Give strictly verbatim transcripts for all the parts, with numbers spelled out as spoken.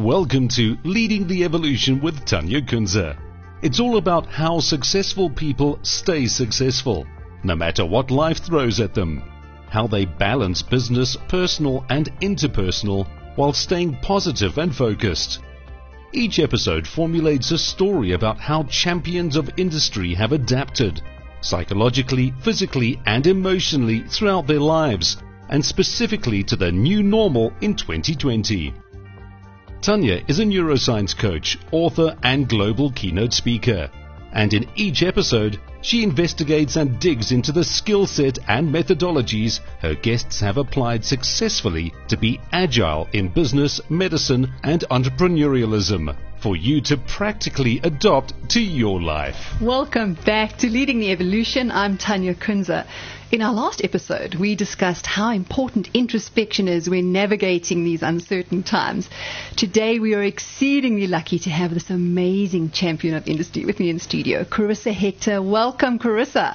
Welcome to Leading the Evolution with Tanya Kunze. It's all about how successful people stay successful, no matter what life throws at them. How they balance business, personal and interpersonal, while staying positive and focused. Each episode formulates a story about how champions of industry have adapted, psychologically, physically and emotionally throughout their lives, and specifically to the new normal in twenty twenty. Tanya is a neuroscience coach, author and global keynote speaker. And in each episode, she investigates and digs into the skill set and methodologies her guests have applied successfully to be agile in business, medicine and entrepreneurialism for you to practically adopt to your life. Welcome back to Leading the Evolution. I'm Tanya Kunze. In our last episode, we discussed how important introspection is when navigating these uncertain times. Today, we are exceedingly lucky to have this amazing champion of industry with me in studio, Carissa Hector. Welcome, Carissa.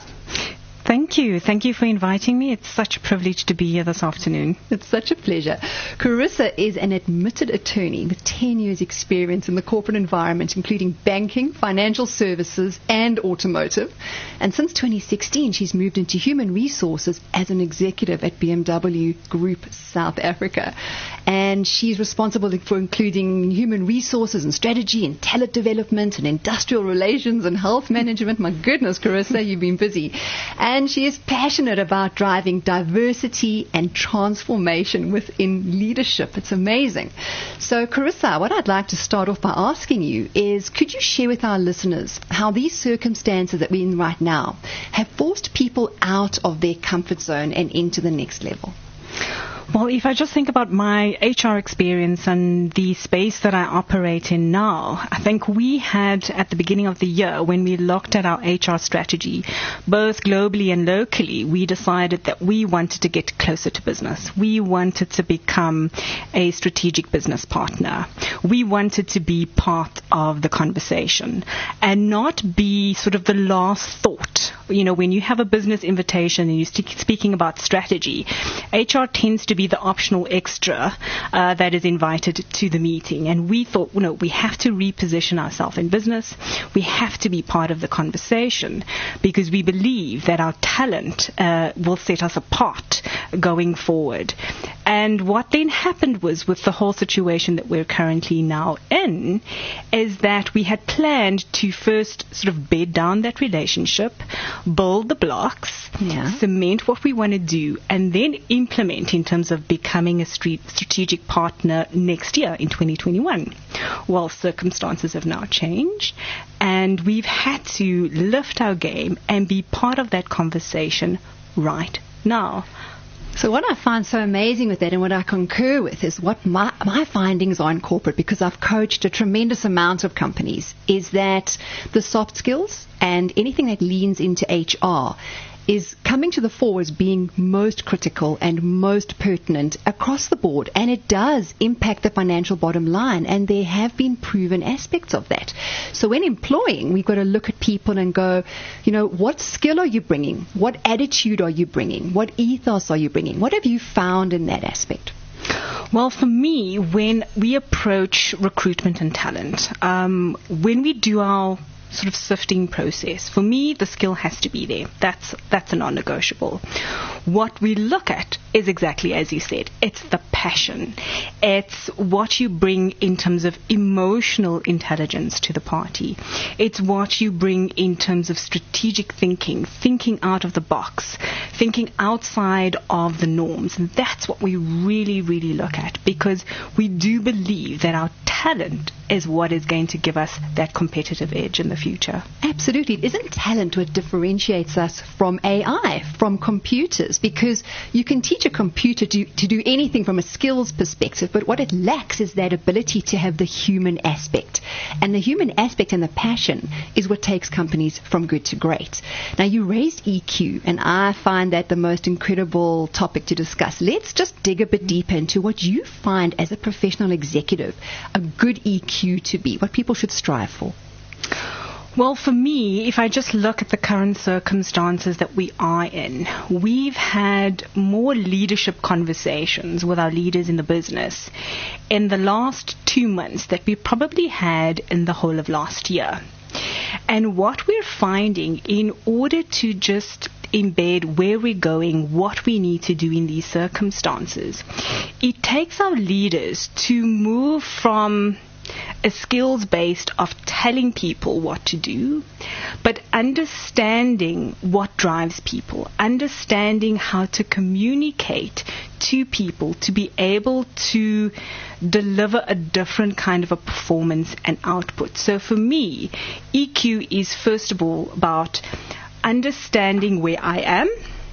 Thank you. Thank you for inviting me. It's such a privilege to be here this afternoon. It's such a pleasure. Carissa is an admitted attorney with ten years experience in the corporate environment, including banking, financial services, and automotive. And since twenty sixteen, she's moved into human resources as an executive at B M W Group South Africa. And she's responsible for including human resources and strategy and talent development and industrial relations and health management. My goodness, Carissa, you've been busy. And And she is passionate about driving diversity and transformation within leadership. It's amazing. So, Carissa, what I'd like to start off by asking you is, could you share with our listeners how these circumstances that we're in right now have forced people out of their comfort zone and into the next level? Well, if I just think about my H R experience and the space that I operate in now, I think we had at the beginning of the year, when we looked at our H R strategy, both globally and locally, we decided that we wanted to get closer to business. We wanted to become a strategic business partner. We wanted to be part of the conversation and not be sort of the last thought. You know, when you have a business invitation and you're speaking about strategy, H R tends to be the optional extra uh, that is invited to the meeting. And we thought, you know, we have to reposition ourselves in business. We have to be part of the conversation because we believe that our talent uh, will set us apart going forward. And what then happened was, with the whole situation that we're currently now in, is that we had planned to first sort of bed down that relationship, build the blocks, yeah. cement what we want to do, and then implement in terms of becoming a street strategic partner next year in twenty twenty-one. Well, circumstances have now changed, and we've had to lift our game and be part of that conversation right now. So what I find so amazing with that, and what I concur with, is what my, my findings are in corporate, because I've coached a tremendous amount of companies, is that the soft skills and anything that leans into H R is coming to the fore as being most critical and most pertinent across the board. And it does impact the financial bottom line. And there have been proven aspects of that. So when employing, we've got to look at people and go, you know, what skill are you bringing? What attitude are you bringing? What ethos are you bringing? What have you found in that aspect? Well, for me, when we approach recruitment and talent, um, when we do our sort of sifting process, for me, the skill has to be there. That's that's a non-negotiable. What we look at is exactly as you said. It's the passion. It's what you bring in terms of emotional intelligence to the party. It's what you bring in terms of strategic thinking, thinking out of the box, thinking outside of the norms. And that's what we really, really look at, because we do believe that our talent is what is going to give us that competitive edge in the future. Absolutely. Isn't talent what differentiates us from A I, from computers? Because you can teach a computer to, to do anything from a skills perspective, but what it lacks is that ability to have the human aspect. And the human aspect and the passion is what takes companies from good to great. Now, you raised E Q, and I find that the most incredible topic to discuss. Let's just dig a bit deeper into what you find as a professional executive a good E Q to be, what people should strive for. Well, for me, if I just look at the current circumstances that we are in, we've had more leadership conversations with our leaders in the business in the last two months that we probably had in the whole of last year. And what we're finding, in order to just embed where we're going, what we need to do in these circumstances, it takes our leaders to move from a skills based of telling people what to do, but understanding what drives people, understanding how to communicate to people to be able to deliver a different kind of a performance and output. So for me, E Q is first of all about understanding where I am,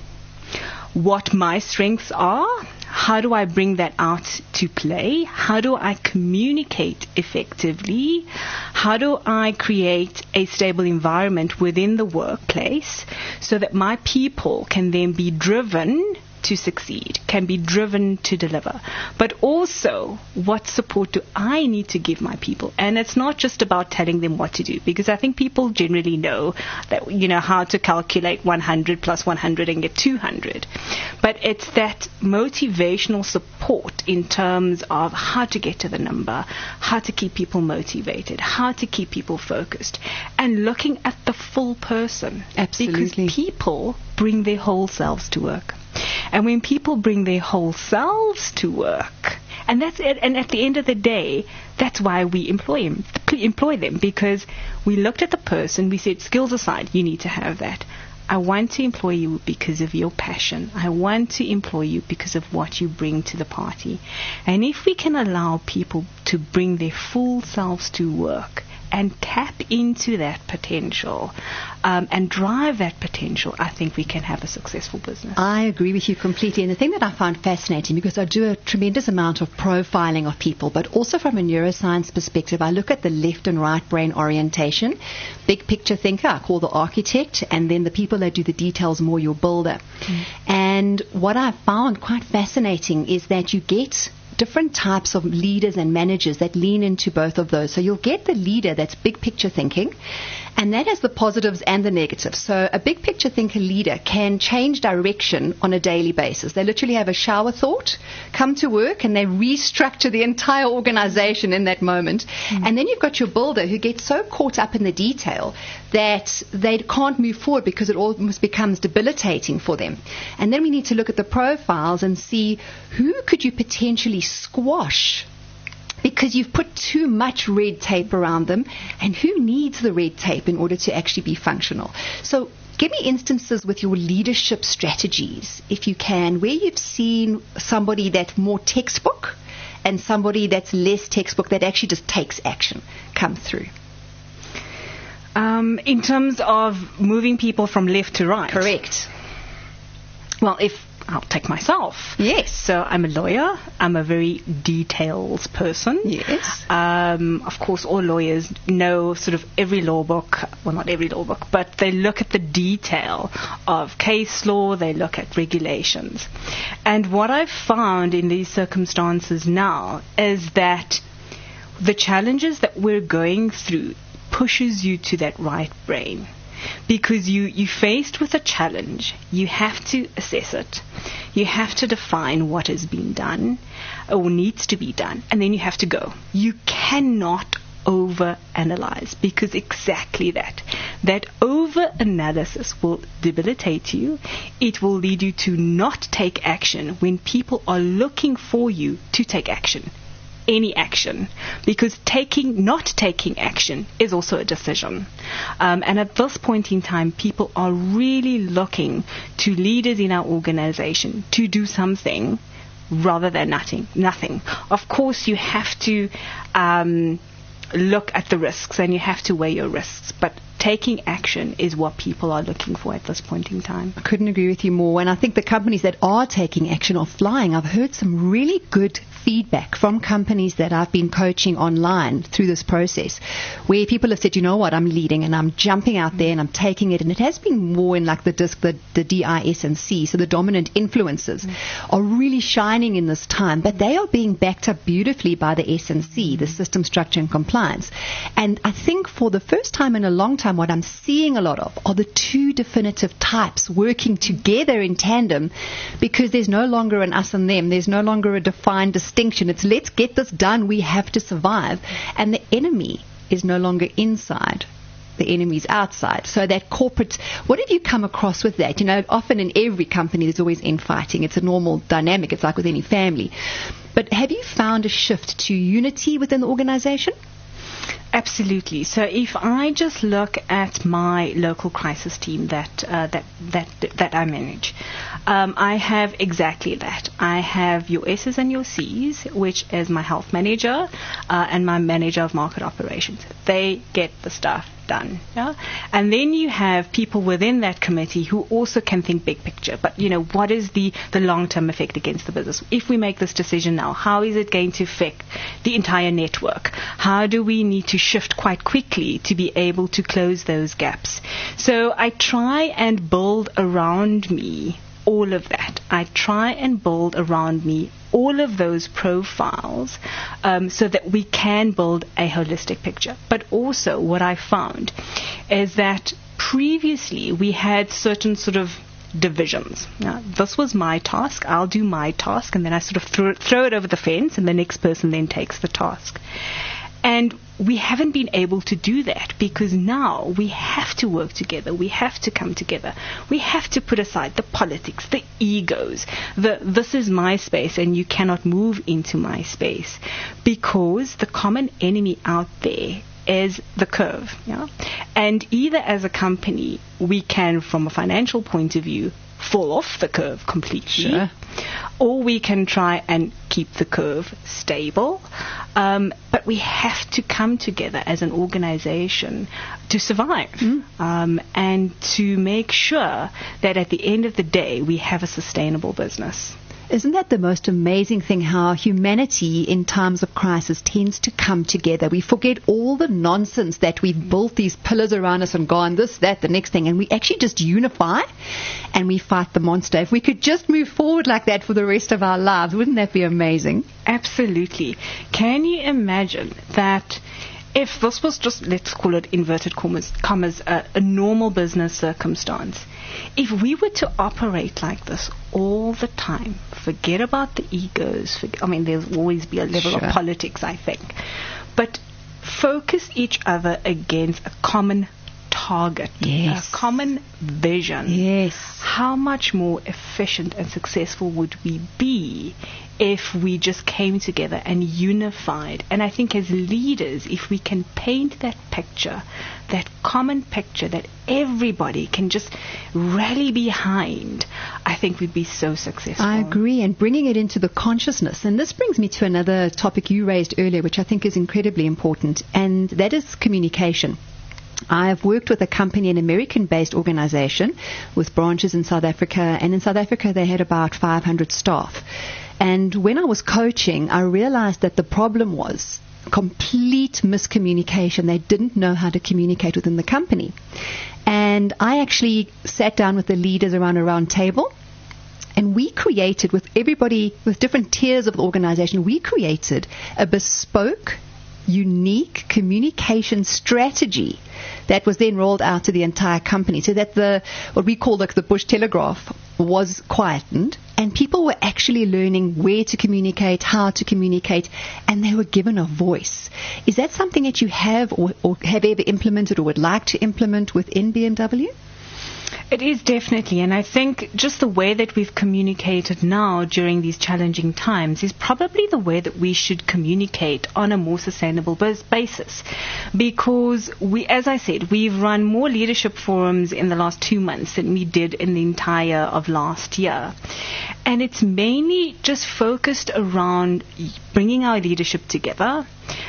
what my strengths are, how do I bring that out to play, how do I communicate effectively, how do I create a stable environment within the workplace so that my people can then be driven to succeed, can be driven to deliver. But also, what support do I need to give my people? And it's not just about telling them what to do, because I think people generally know that, you know, how to calculate one hundred plus one hundred and get two hundred. But it's that motivational support in terms of how to get to the number, how to keep people motivated, how to keep people focused, and looking at the full person. Absolutely. Because people bring their whole selves to work. And when people bring their whole selves to work, and that's it, and at the end of the day, that's why we employ them, employ them, because we looked at the person, we said, skills aside, you need to have that. I want to employ you because of your passion. I want to employ you because of what you bring to the party. And if we can allow people to bring their full selves to work and tap into that potential um, and drive that potential, I think we can have a successful business. I agree with you completely. And the thing that I found fascinating, because I do a tremendous amount of profiling of people, but also from a neuroscience perspective, I look at the left and right brain orientation. Big picture thinker, I call the architect, and then the people that do the details more, your builder. Mm. And what I found quite fascinating is that you get different types of leaders and managers that lean into both of those. So you'll get the leader that's big picture thinking, and that has the positives and the negatives. So a big picture thinker leader can change direction on a daily basis. They literally have a shower thought, come to work, and they restructure the entire organization in that moment. Mm. And then you've got your builder who gets so caught up in the detail that they can't move forward because it almost becomes debilitating for them. And then we need to look at the profiles and see who could you potentially squash because you've put too much red tape around them, and who needs the red tape in order to actually be functional. So give me instances with your leadership strategies, if you can, where you've seen somebody that's more textbook and somebody that's less textbook that actually just takes action come through. Um, in terms of moving people from left to right? Correct. Well, if I'll take myself. Yes. So I'm a lawyer. I'm a very details person. Yes. Um, of course, all lawyers know sort of every law book. Well, not every law book, but they look at the detail of case law. They look at regulations. And what I've found in these circumstances now is that the challenges that we're going through pushes you to that right brain. Because you, you're faced with a challenge, you have to assess it, you have to define what has been done or needs to be done, and then you have to go. You cannot over-analyze, because exactly that. That over-analysis will debilitate you. It will lead you to not take action when people are looking for you to take action. Any action, because taking, not taking action is also a decision. Um, and at this point in time, people are really looking to leaders in our organization to do something rather than nothing. Nothing. Of course, you have to um, look at the risks and you have to weigh your risks, but taking action is what people are looking for at this point in time. I couldn't agree with you more. And I think the companies that are taking action are flying. I've heard some really good feedback from companies that I've been coaching online through this process, where people have said, you know what, I'm leading and I'm jumping out there and I'm taking it. And it has been more in like the DISC, the, the D I S and C, so the dominant influences mm. are really shining in this time, but they are being backed up beautifully by the S and C, the system, structure and compliance. And I think for the first time in a long time, what I'm seeing a lot of are the two definitive types working together in tandem, because there's no longer an us and them. There's no longer a defined distinction. It's let's get this done. We have to survive. And the enemy is no longer inside. The enemy's outside. So that corporate, what have you come across with that? You know, often in every company there's always infighting. It's a normal dynamic. It's like with any family. But have you found a shift to unity within the organization? Absolutely. So if I just look at my local crisis team that uh, that that that I manage, um, I have exactly that. I have your S's and your C's, which is my health manager uh, and my manager of market operations. They get the stuff done. Yeah? And then you have people within that committee who also can think big picture. But, you know, what is the, the long-term effect against the business? If we make this decision now, how is it going to affect the entire network? How do we need to shift quite quickly to be able to close those gaps? So I try and build around me all of that. I try and build around me all of those profiles um, so that we can build a holistic picture. But also what I found is that previously we had certain sort of divisions. Now, this was my task, I'll do my task, and then I sort of throw, throw it over the fence and the next person then takes the task. And we haven't been able to do that because now we have to work together. We have to come together. We have to put aside the politics, the egos, the this is my space and you cannot move into my space, because the common enemy out there is the curve. Yeah? And either as a company, we can, from a financial point of view, fall off the curve completely, sure. or we can try and keep the curve stable. Um, but we have to come together as an organization to survive mm. um, and to make sure that at the end of the day we have a sustainable business. Isn't that the most amazing thing, how humanity in times of crisis tends to come together? We forget all the nonsense that we've built these pillars around us and gone this, that, the next thing, and we actually just unify and we fight the monster. If we could just move forward like that for the rest of our lives, wouldn't that be amazing? Absolutely. Can you imagine that if this was just, let's call it inverted commas, commas a, a normal business circumstance, if we were to operate like this all the time, forget about the egos, forget, I mean, there'll always be a level sure. of politics, I think, but focus each other against a common target, yes. a common vision. Yes. How much more efficient and successful would we be if we just came together and unified? And I think as leaders, if we can paint that picture, that common picture that everybody can just rally behind, I think we'd be so successful. I agree, and bringing it into the consciousness. And this brings me to another topic you raised earlier, which I think is incredibly important, and that is communication. I've worked with a company, an American-based organization with branches in South Africa, and in South Africa they had about five hundred staff. And when I was coaching, I realized that the problem was complete miscommunication. They didn't know how to communicate within the company. And I actually sat down with the leaders around a round table, and we created, with everybody, with different tiers of the organization, we created a bespoke, unique communication strategy that was then rolled out to the entire company, so that the what we call like the Bush Telegraph was quietened, and people were actually learning where to communicate, how to communicate, and they were given a voice. Is that something that you have or, or have ever implemented or would like to implement within B M W? It is definitely, and I think just the way that we've communicated now during these challenging times is probably the way that we should communicate on a more sustainable basis, because we, as I said, we've run more leadership forums in the last two months than we did in the entire of last year, and it's mainly just focused around bringing our leadership together,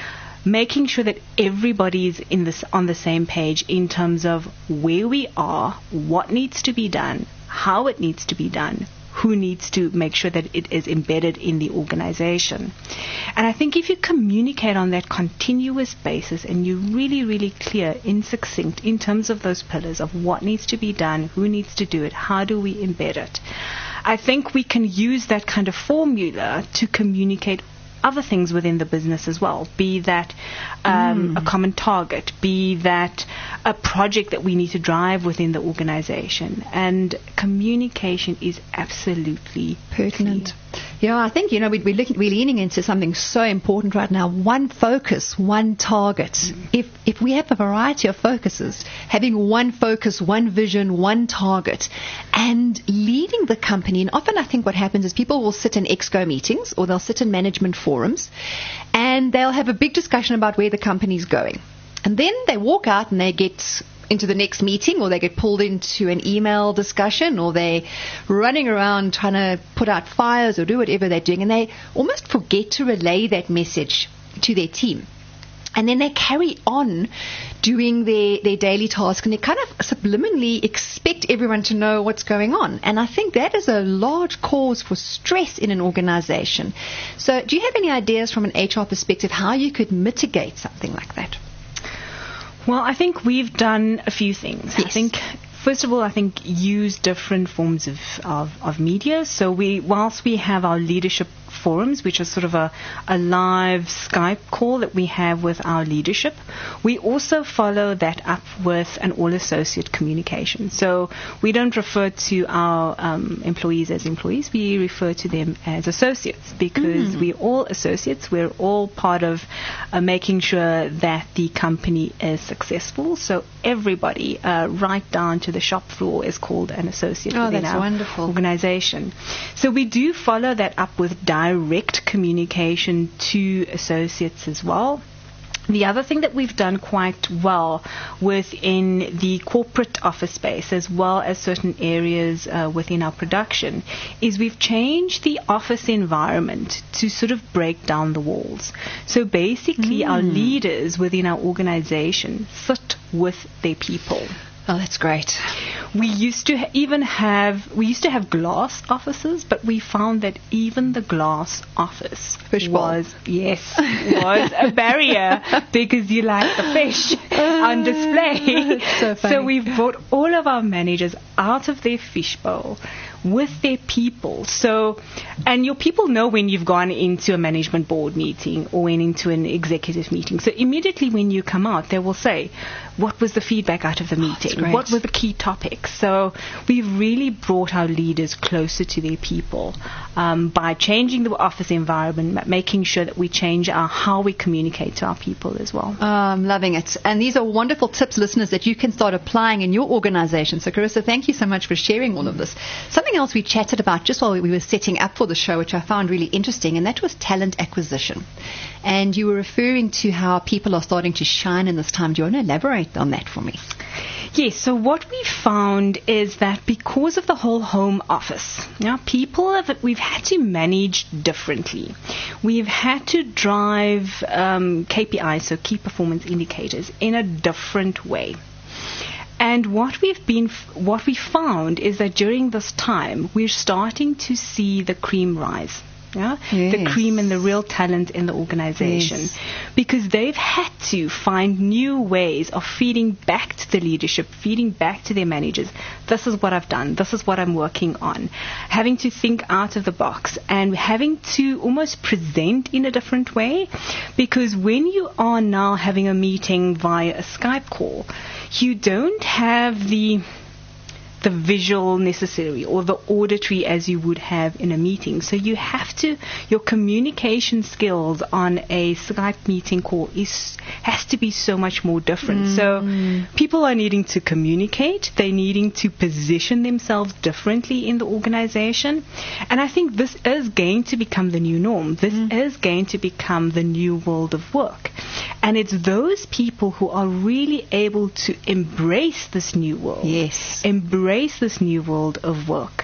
making sure that everybody's in this on the same page in terms of where we are, what needs to be done, how it needs to be done, who needs to make sure that it is embedded in the organization. And I think if you communicate on that continuous basis and you're really, really clear and succinct in terms of those pillars of what needs to be done, who needs to do it, how do we embed it, I think we can use that kind of formula to communicate other things within the business as well, be that um, mm. a common target, be that a project that we need to drive within the organization. And communication is absolutely pertinent. key. Yeah, I think, you know, we, we're, looking, we're leaning into something so important right now. One focus, one target. Mm. If if we have a variety of focuses, having one focus, one vision, one target, and leading the company. And often I think what happens is people will sit in exco meetings or they'll sit in management forums and they'll have a big discussion about where the company's going. And then they walk out and they get into the next meeting, or they get pulled into an email discussion, or they're running around trying to put out fires or do whatever they're doing, and they almost forget to relay that message to their team. And then they carry on doing their, their daily task, and they kind of subliminally expect everyone to know what's going on. And I think that is a large cause for stress in an organization. So do you have any ideas from an H R perspective how you could mitigate something like that? Well, I think we've done a few things. Yes. I think, first of all, I think use different forms of, of, of media. So we, whilst we have our leadership forums, which is sort of a, a live Skype call that we have with our leadership, we also follow that up with an all-associate communication. So we don't refer to our um, employees as employees, we refer to them as associates, because mm. we're all associates, we're all part of uh, making sure that the company is successful. So everybody, uh, right down to the shop floor, is called an associate oh, within that's our wonderful. organization. So we do follow that up with direct communication to associates as well. The other thing that we've done quite well within the corporate office space, as well as certain areas uh, within our production, is we've changed the office environment to sort of break down the walls. So basically mm. our leaders within our organization sit with their people. Oh, that's great. We used to ha- even have we used to have glass offices, but we found that even the glass office Fishbowl. was yes was a barrier because you like the fish on display. So funny. So we've brought all of our managers out of their fishbowl with their people. So, and your people know when you've gone into a management board meeting or went into an executive meeting. So immediately when you come out, they will say, what was the feedback out of the meeting? Oh, what were the key topics? So we've really brought our leaders closer to their people um, by changing the office environment, making sure that we change our how we communicate to our people as well. Oh, I'm loving it. And these are wonderful tips, listeners, that you can start applying in your organization. So, Carissa, thank you so much for sharing all of this. Something else we chatted about just while we were setting up for the show, which I found really interesting, and that was talent acquisition. And you were referring to how people are starting to shine in this time. Do you want to elaborate on that for me? Yes, so what we found is that because of the whole home office, you know, people have, we've had to manage differently. We've had to drive um, K P Is, so key performance indicators, in a different way. And what we've been, what we found is that during this time, we're starting to see the cream rise. Yeah? Yes. The cream and the real talent in the organization. Yes. Because they've had to find new ways of feeding back to the leadership, feeding back to their managers. This is what I've done. This is what I'm working on. Having to think out of the box and having to almost present in a different way. Because when you are now having a meeting via a Skype call, you don't have the the visual necessary or the auditory as you would have in a meeting. So you have to, your communication skills on a Skype meeting call is has to be so much more different. Mm. So people are needing to communicate, they're needing to position themselves differently in the organization. And I think this is going to become the new norm. This mm. is going to become the new world of work. And it's those people who are really able to embrace this new world. Yes. Embrace this new world of work,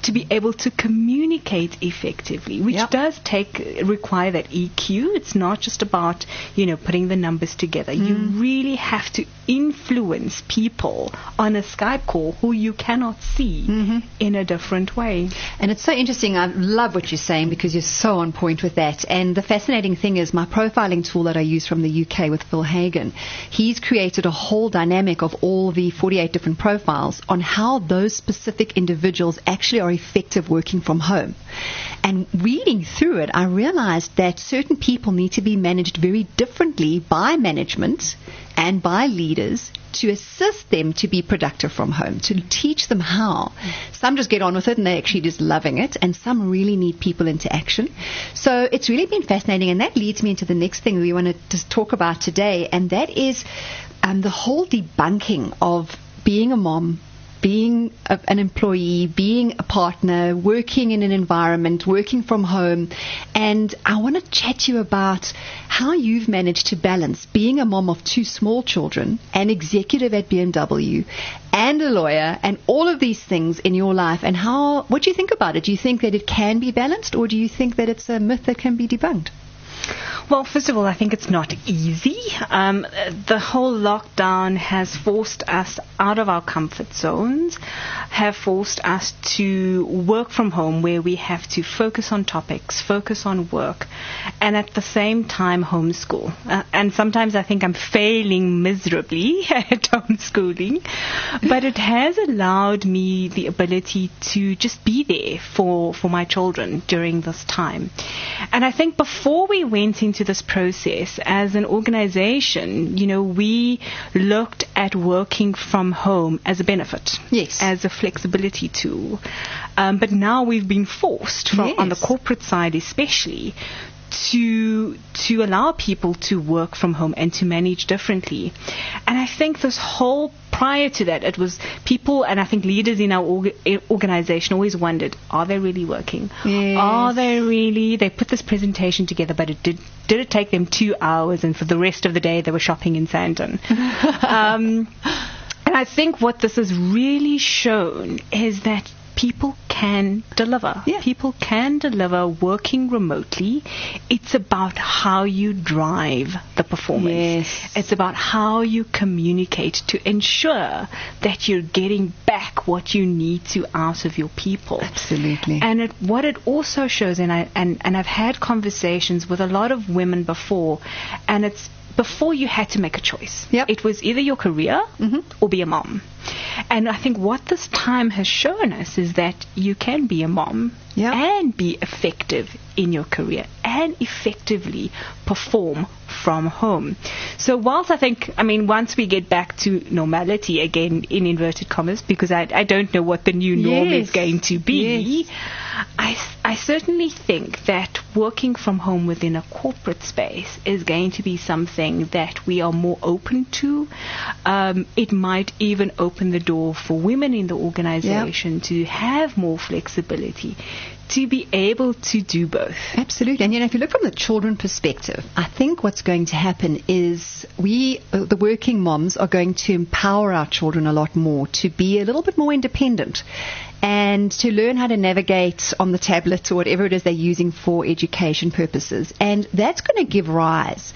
to be able to communicate effectively, which Yep. does take require that E Q. It's not just about, you know, putting the numbers together. You really have to influence people on a Skype call who you cannot see Mm-hmm. in a different way. And it's so interesting. I love what you're saying because you're so on point with that. And the fascinating thing is my profiling tool that I use from the U K with Phil Hagen, he's created a whole dynamic of all the forty-eight different profiles on how those specific individuals actually are effective working from home. And reading through it, I realized that certain people need to be managed very differently by management and by leaders to assist them to be productive from home, to teach them how. Some just get on with it and they're actually just loving it, and some really need people into action. So it's really been fascinating, and that leads me into the next thing we want to just talk about today, and that is um, the whole debunking of being a mom, being a, an employee, being a partner, working in an environment, working from home. And I want to chat to you about how you've managed to balance being a mom of two small children, an executive at B M W, and a lawyer, and all of these things in your life, and how, what do you think about it? Do you think that it can be balanced, or do you think that it's a myth that can be debunked? Well, first of all, I think it's not easy. Um, the whole lockdown has forced us out of our comfort zones, have forced us to work from home where we have to focus on topics, focus on work, and at the same time homeschool. Uh, and sometimes I think I'm failing miserably at homeschooling, but it has allowed me the ability to just be there for, for my children during this time. And I think before we went into this process as an organization, you know, we looked at working from home as a benefit, yes, as a flexibility tool. Um, but now we've been forced, from, yes. on the corporate side especially, to to allow people to work from home and to manage differently. And I think this whole, prior to that, it was people, and I think leaders in our org- organization always wondered, are they really working? Yes. Are they really? They put this presentation together, but it did did it take them two hours, and for the rest of the day they were shopping in Sandton. um, and I think what this has really shown is that people can deliver. Yeah. People can deliver working remotely. It's about how you drive the performance. Yes. It's about how you communicate to ensure that you're getting back what you need to out of your people. Absolutely. And it, what it also shows, and, I, and, and I've had conversations with a lot of women before, and it's before you had to make a choice. Yep. It was either your career mm-hmm. or be a mom. And I think what this time has shown us is that you can be a mom yep. and be effective in your career and effectively perform from home. So whilst I think, I mean, once we get back to normality, again, in inverted commas, because I, I don't know what the new norm yes. is going to be, yes. I, I certainly think that working from home within a corporate space is going to be something that we are more open to. Um, it might even open the door for women in the organization yep. to have more flexibility, to be able to do both. Absolutely. And, you know, if you look from the children perspective, I think what's going to happen is we, uh, the working moms, are going to empower our children a lot more to be a little bit more independent and to learn how to navigate on the tablet or whatever it is they're using for education purposes. And that's going to give rise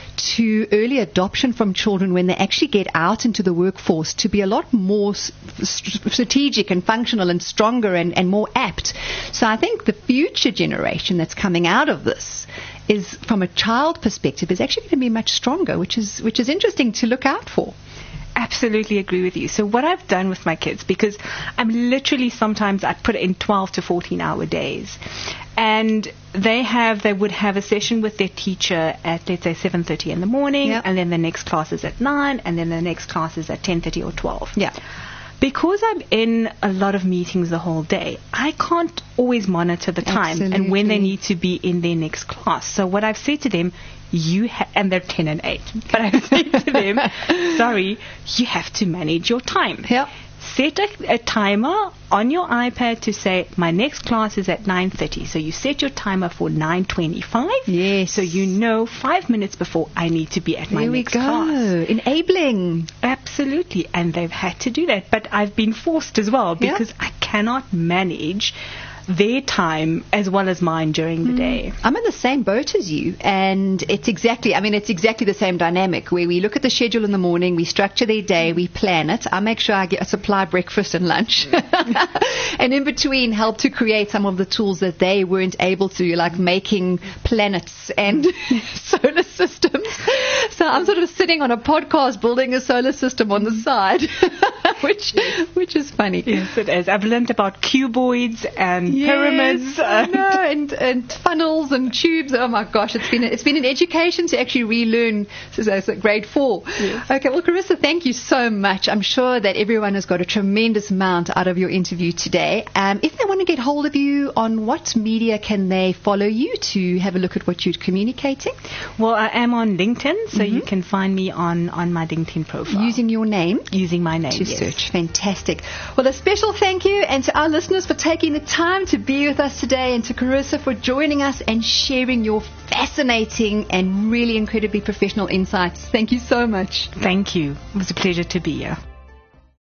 to early adoption from children when they actually get out into the workforce to be a lot more s- strategic and functional and stronger and, and more apt. So I think the future generation that's coming out of this is, from a child perspective, is actually going to be much stronger, which is which is interesting to look out for. Absolutely agree with you. So what I've done with my kids, because I'm literally sometimes I put it in twelve to fourteen hour days, and they have they would have a session with their teacher at, let's say, seven thirty in the morning, yep. and then the next class is at nine, and then the next class is at ten thirty or twelve. Yeah. Because I'm in a lot of meetings the whole day, I can't always monitor the time Absolutely. and when they need to be in their next class. So what I've said to them, you ha- and they're ten and eight, but I've said to them, sorry, you have to manage your time. Yep. Set a, a timer on your iPad to say, my next class is at nine thirty. So you set your timer for nine twenty-five. Yes. So you know five minutes before I need to be at my there next we go. class. Enabling. Absolutely. And they've had to do that. But I've been forced as well because yep. I cannot manage their time as well as mine during the day. I'm in the same boat as you, and it's exactly, I mean, it's exactly the same dynamic where we look at the schedule in the morning, we structure their day, we plan it. I make sure I get a supply breakfast and lunch, and in between help to create some of the tools that they weren't able to, like making planets and solar systems. So I'm sort of sitting on a podcast building a solar system on the side, which which is funny. Yes, it is. I've learned about cuboids and Yes, pyramids I know, and and funnels and tubes. Oh my gosh, it's been a, it's been an education to actually relearn. So it's at grade four. Yes. Okay, well, Carissa, thank you so much. I'm sure that everyone has got a tremendous amount out of your interview today. Um, if they want to get hold of you, on what media can they follow you to have a look at what you're communicating? Well, I am on LinkedIn, so mm-hmm. you can find me on, on my LinkedIn profile. Using your name? Using my name, to yes. search. Fantastic. Well, a special thank you, and to our listeners for taking the time to be with us today, and to Carissa for joining us and sharing your fascinating and really incredibly professional insights. Thank you so much. Thank you. It was a pleasure to be here.